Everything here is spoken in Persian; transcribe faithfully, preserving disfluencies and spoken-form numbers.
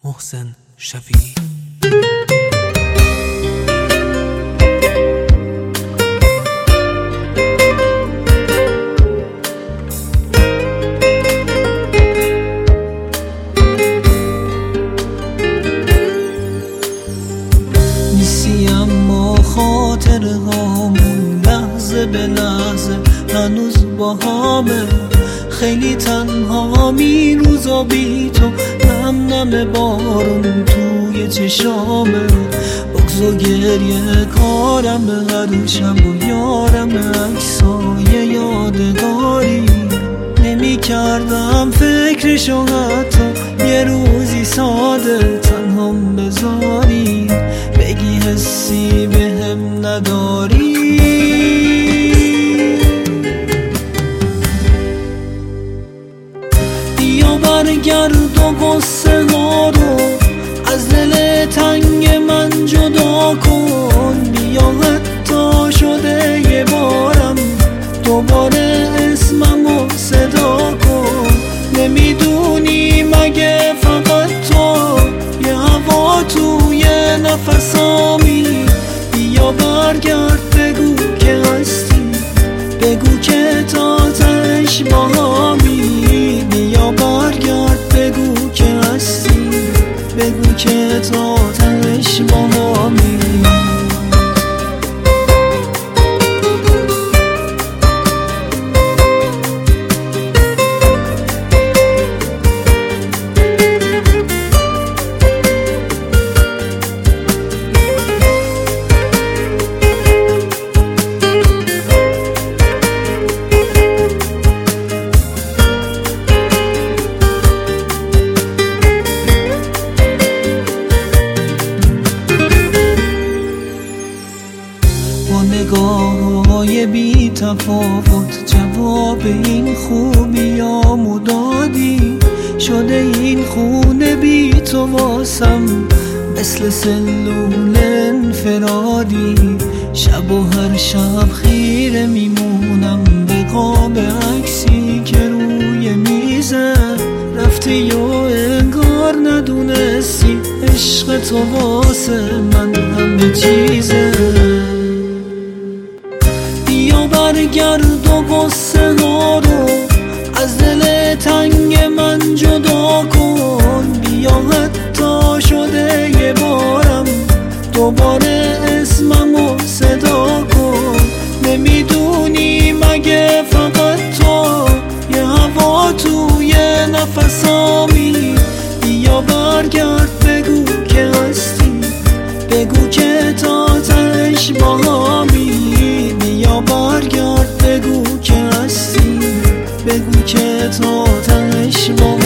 محسن شفیعی. نیستی اما خاطر هامون لحظه به لحظه هنوز با همه، خیلی تنها می روزا بی تو، نم نم بارون توی چشامه، بغض و گریه کارم هر شب و یارم عکسای یادگاری، نمی کردم فکرشو حتی یه روزی ساده تنهام بذاری، بگی حسی به هم نداری. بیا برگرد و غصه ها رو از دل تنگ من جدا کن، بیا حتی شده یه بارم دوباره اسممو صدا کن، نمیدونی مگه فقط تو یه هوا توی نفسامی، بیا برگرد بگو که هستی، بگو که تا تهش با همی، بیا برگرد بگو که هستی، بگو که تا تهش با همی. نگاه‌های بی تفاوت جواب این خوبیامو دادی، شده این خونه بی تو واسم مثل سلول انفرادی، شب و هر شب خیره میمونم به قاب عکسی که روی میزه، رفتی و انگار ندونستی عشق تو واسه من همه چیزه. بیا برگرد و غصه ها رو از دل تنگ من جدا کن، بیا حتی شده یه بارم دوباره اسممو صدا کن، نمیدونی مگه فقط تو یه هوا توی نفسامی، بیا برگرد بگو که هستی، بگو که تا تهش با همی، بیا برگرد بگو که هستی، بگو که تا تهش با